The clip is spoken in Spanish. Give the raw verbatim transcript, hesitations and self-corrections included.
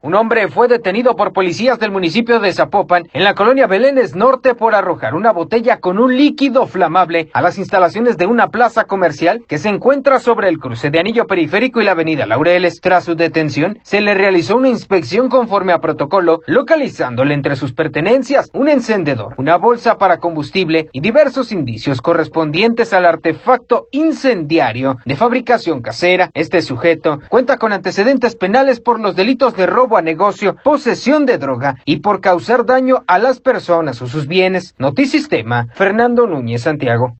Un hombre fue detenido por policías del municipio de Zapopan, en la colonia Belénes Norte, por arrojar una botella con un líquido flamable a las instalaciones de una plaza comercial que se encuentra sobre el cruce de Anillo Periférico y la avenida Laureles. Tras su detención, se le realizó una inspección conforme a protocolo, localizándole entre sus pertenencias un encendedor, una bolsa para combustible y diversos indicios correspondientes al artefacto incendiario de fabricación casera. Este sujeto cuenta con antecedentes penales por los delitos de robo a negocio, posesión de droga y por causar daño a las personas o sus bienes. Notisistema, Fernando Núñez Santiago.